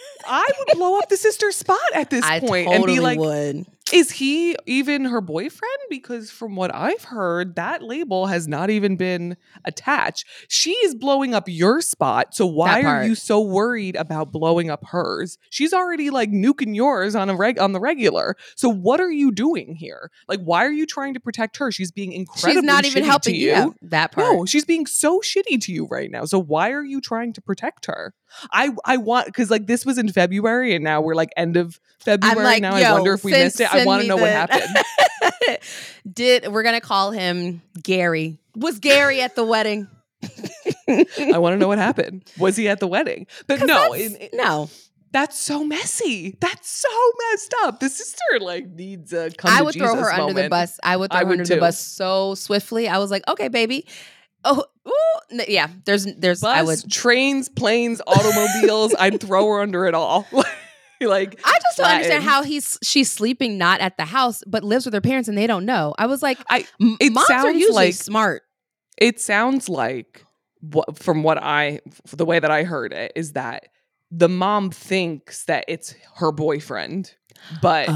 I would blow up the sister's spot at this I point totally and be like, would. is he even her boyfriend? Because from what I've heard, that label has not even been attached. She is blowing up your spot. So why That are part. you so worried about blowing up hers? She's already like nuking yours on a reg on the regular. So what are you doing here? Like, why are you trying to protect her? She's being incredibly She's not even shitty helping to you. you. Yeah, that part. No, she's being so shitty to you right now. So why are you trying to protect her? I I want, because like this was in February and now we're like end of February. I'm like, now yo, I wonder if we send- missed it. I send want me to know what the- happened. Did we're gonna call him Gary? Was Gary at the wedding? I want to know what happened. Was he at the wedding? But 'Cause no, that's- in- in- no. that's so messy. That's so messed up. The sister like needs a come I to would Jesus throw her under the moment. bus. I would throw I her would under the too. bus so swiftly. I was like, okay, baby. Oh, ooh. N- yeah. There's, there's. Bus, I would. trains, planes, automobiles. I'd throw her under it all. Like I just don't understand flattened. how he's she's sleeping not at the house but lives with her parents and they don't know. I was like, I. m- it moms are sounds usually like- smart. It sounds like what, from what I, the way that I heard it, is that the mom thinks that it's her boyfriend, but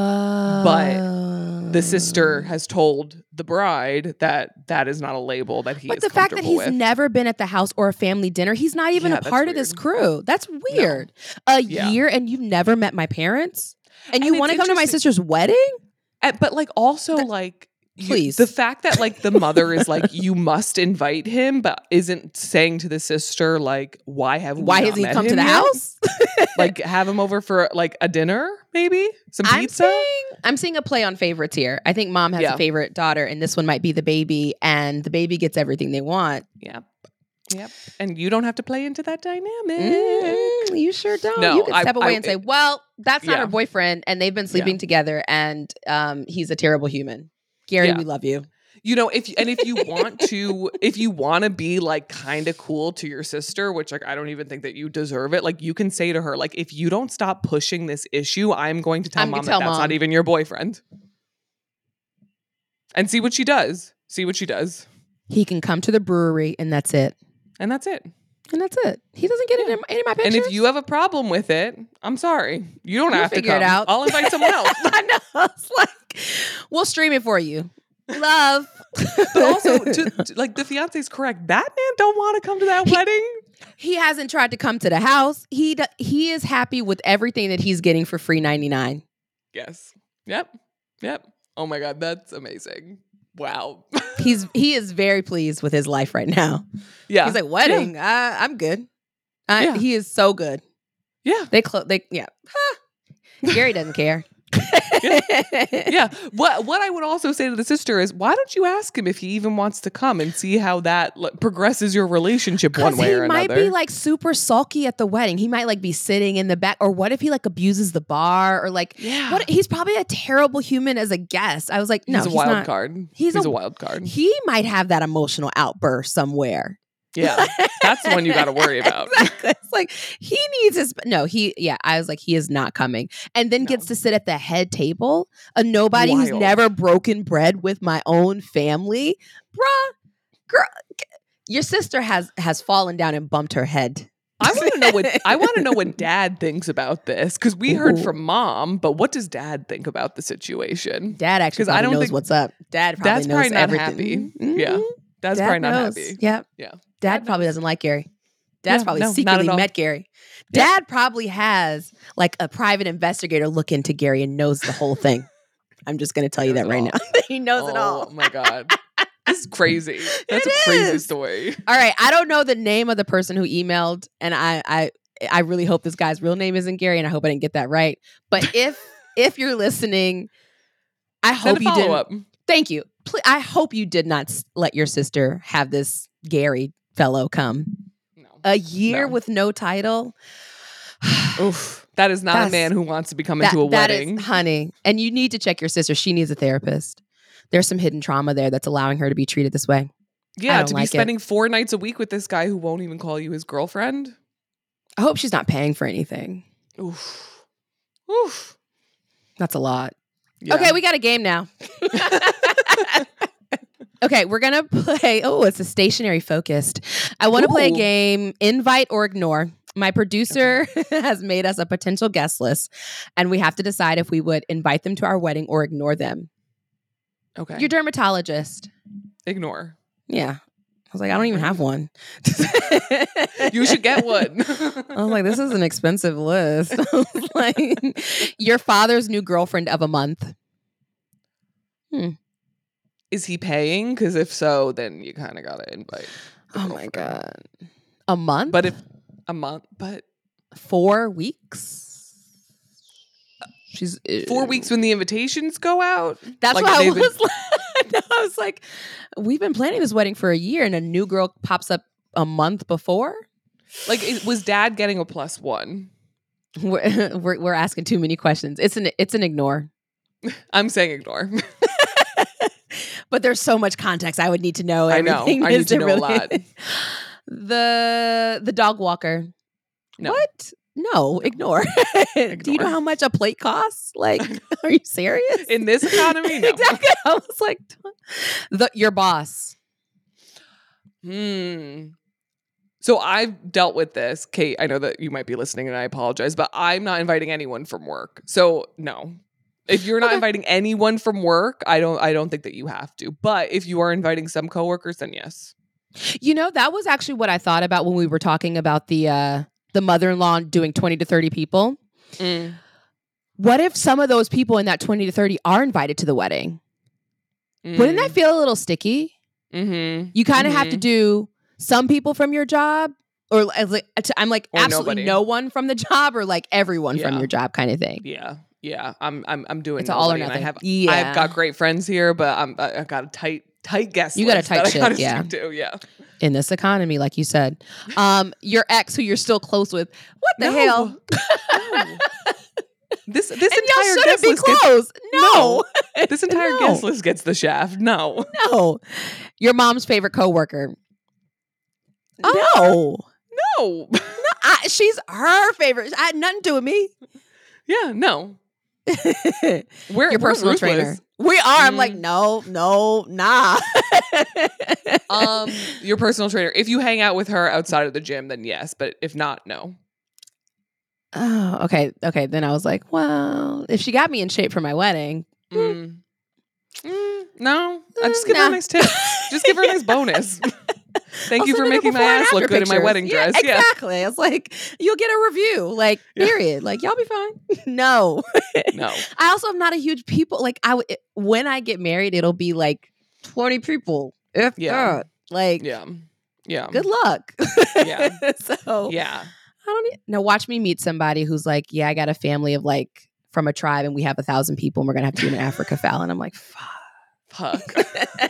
but the sister has told the bride that that is not a label that he But is the fact that comfortable he's with. never been at the house or a family dinner, he's not even Yeah, a that's part of this weird. crew. That's weird. A Yeah. year and you've never met my parents? And, And you it's want to come to my interesting- sister's wedding? Uh, but like also That- like you- Please. the fact that like the mother is like you must invite him, but isn't saying to the sister like why have we Why not hasn't he met come to him the yet? house? Like have him over for like a dinner, maybe some I'm pizza. seeing, I'm seeing a play on favorites here. I think mom has Yeah. a favorite daughter, and this one might be the baby, and the baby gets everything they want. Yep. Yep. And you don't have to play into that dynamic. Mm, you sure don't. No, you can I- step away I- and say, "Well, that's not Yeah. her boyfriend, and they've been sleeping Yeah. together, and um, he's a terrible human." Gary, Yeah. we love you. You know, if and if you want to if you want to be like kind of cool to your sister, which like I don't even think that you deserve it, like you can say to her like if you don't stop pushing this issue, I'm going to tell I'm gonna mom tell that that's mom. not even your boyfriend. And see what she does. See what she does. He can come to the brewery, and that's it. And that's it. And that's it. He doesn't get Yeah. any, any of my pictures. And if you have a problem with it, I'm sorry. You don't We'll have to figure come. it out. I'll invite someone else. I know. It's like, we'll stream it for you. Love. But also, to, to- like the fiance's correct. That man don't want to come to that He- wedding. He hasn't tried to come to the house. He d- he is happy with everything that he's getting for free ninety-nine. Yes. Yep. Yep. Oh my God, that's amazing. Wow. He's he is very pleased with his life right now. Yeah. He's like, wedding, uh, I'm good. I, Yeah. He is so good. Yeah. They close. They yeah. Huh. Gary doesn't care. Yeah. What what I would also say to the sister is, why don't you ask him if he even wants to come and see how that like, progresses your relationship one way he or might another? be like super sulky at the wedding. He might like be sitting in the back. Or what if he like abuses the bar? Or like, Yeah. what? He's probably a terrible human as a guest. I was like, no, he's a he's wild not. card. he's He's, a- a, wild card. He might have that emotional outburst somewhere. Yeah. That's the one you got to worry about. Exactly. It's like he needs his no, he yeah, I was like, he is not coming. And then No. gets to sit at the head table. A nobody who's Wild. never broken bread with my own family. Bruh, girl, g- your sister has has fallen down and bumped her head. I want to know what I want to know what Dad thinks about this because we heard Ooh. from Mom, but what does Dad think about the situation? Dad actually 'Cause I probably don't knows think- what's up. Dad probably Dad's knows probably not everything. happy. Yeah. Mhm. Dad's Dad probably not knows. happy. Yep. Yeah. Dad Dad probably knows. doesn't like Gary. Dad's Yeah, probably no, not secretly at all. met Gary. Dad probably has like a private investigator look into Gary and knows the whole thing. I'm just going to tell you Knows that it right all. now. He knows it Oh all. my God. This is crazy. That's It a crazy is. story. All right, I don't know the name of the person who emailed, and I I I really hope this guy's real name isn't Gary, and I hope I didn't get that right. But if if you're listening, I Send hope a you didn't. follow-up. Thank you. Pl- I hope you did not s- let your sister have this Gary fellow come. No. A year No. with no title. Oof. That is not That's- a man who wants to be coming That- to a that is- wedding. honey. And you need to check your sister. She needs a therapist. There's some hidden trauma there that's allowing her to be treated this way. Yeah, don't to be like it. spending four nights a week with this guy who won't even call you his girlfriend. I hope she's not paying for anything. Oof. Oof. That's a lot. Yeah. Okay, we got a game now. Okay, we're gonna play. Oh, it's a stationary focused. I want to play a Ooh. game, invite or ignore. My producer has made us a potential guest list, and we have to decide if we would invite them to our wedding or ignore them. Okay. Your dermatologist. Ignore. Yeah. I was like, I don't even have one. You should get one. I was like, this is an expensive list. I was like, your father's new girlfriend of a month. Is he paying? Because if so, then you kind of got to invite. the Oh my girlfriend. God. A month? But if a month, but Four weeks? She's four weeks when the invitations go out. That's Like, what I they've been- was like. I was like, we've been planning this wedding for a year, and a new girl pops up a month before. Like, it, was Dad getting a plus one? We're, we're we're asking too many questions. It's an it's an ignore. I'm saying ignore. But there's so much context I would need to know. I know. Everything I is need to know a really- lot. The the dog walker. No. What? No, ignore. Do you know Ignore. how much a plate costs? Like, are you serious? In this economy, no. Exactly. I was like, the, your boss. Hmm. So I've dealt with this. Kate, I know that you might be listening and I apologize, but I'm not inviting anyone from work. So no. If you're not Okay. inviting anyone from work, I don't I don't think that you have to. But if you are inviting some coworkers, then yes. You know, that was actually what I thought about when we were talking about the uh, the mother-in-law doing twenty to thirty people. What if some of those people in that twenty to thirty are invited to the wedding? Wouldn't that feel a little sticky? Mm-hmm. You kind of have to do some people from your job, or as like I'm like Or absolutely nobody. no one from the job, or like everyone from Yeah. your job kind of thing. Yeah. Yeah. I'm I'm I'm doing It's all or nobody, and nothing. I have Yeah. I've got great friends here, but I'm I- I've got a tight tight guest You got a list tight that I ship, gotta yeah. stick to, yeah. In this economy, like you said, um, your ex who you're still close with. What the No. hell? No. This this And y'all entire shouldn't guest be list gets, close. No, this entire No. guest list gets the shaft. No. no. Your mom's favorite coworker. Oh. No, No. I, she's her favorite. I had nothing to do with me. Yeah, no. We're Your we're personal ruthless. trainer. We are. I'm like, Mm. no, no, nah. Um, your personal trainer. If you hang out with her outside of the gym, then yes. But if not, no. Oh, okay, okay. Then I was like, well, if she got me in shape for my wedding, Mm. Mm. No, I just give Nah. her a nice tip. Just give her a nice bonus. Thank I'll you send for in a making my before and ass after look good in my pictures. wedding Yeah, dress. Yeah. exactly. It's like, you'll get a review. Like, Yeah. period. Like, y'all be fine. No. No. I also am not a huge people. Like, I w- when I get married, it'll be like twenty people. If Yeah. that. Like, Yeah. Yeah. good luck. Yeah. So, Yeah. I don't need, now watch me meet somebody who's like, yeah, I got a family of like, from a tribe and we have a thousand people and we're going to have to do an Africa foul. And I'm like, fuck. Fuck.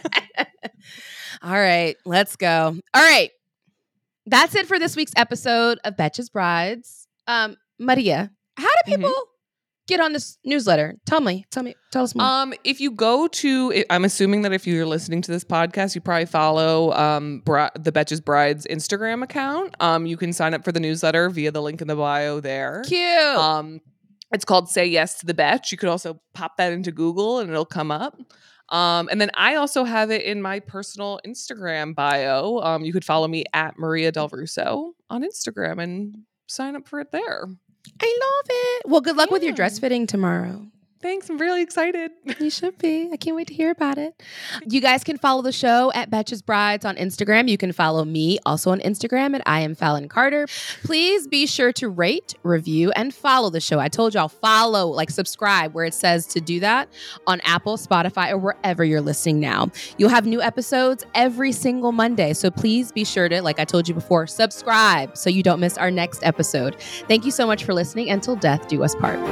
All right, let's go. All right. That's it for this week's episode of Betches Brides. Um, Maria, how do people mm-hmm. get on this newsletter? Tell me, tell me, tell us more. Um, if you go to, I'm assuming that if you're listening to this podcast, you probably follow um Bri- the Betches Brides Instagram account. Um, you can sign up for the newsletter via the link in the bio there. Cute. Um, it's called Say Yes to the Betch. You could also pop that into Google and it'll come up. Um, and then I also have it in my personal Instagram bio. Um, you could follow me at Maria Del Russo on Instagram and sign up for it there. I love it. Well, good luck Yeah. with your dress fitting tomorrow. Thanks. I'm really excited. You should be. I can't wait to hear about it. You guys can follow the show at Betches Brides on Instagram. You can follow me also on Instagram at I am Fallon Carter. Please be sure to rate, review, and follow the show. I told y'all follow, like subscribe where it says to do that on Apple, Spotify, or wherever you're listening now. You'll have new episodes every single Monday. So please be sure to, like I told you before, subscribe so you don't miss our next episode. Thank you so much for listening. Until death do us part.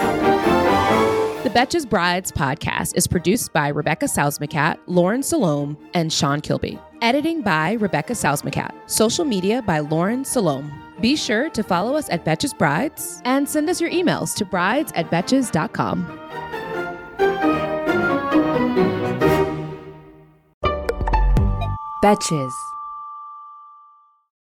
The Betches Brides podcast is produced by Rebecca Sousmacat, Lauren Salome, and Sean Kilby. Editing by Rebecca Sousmacat. Social media by Lauren Salome. Be sure to follow us at Betches Brides and send us your emails to brides at betches dot com. Betches.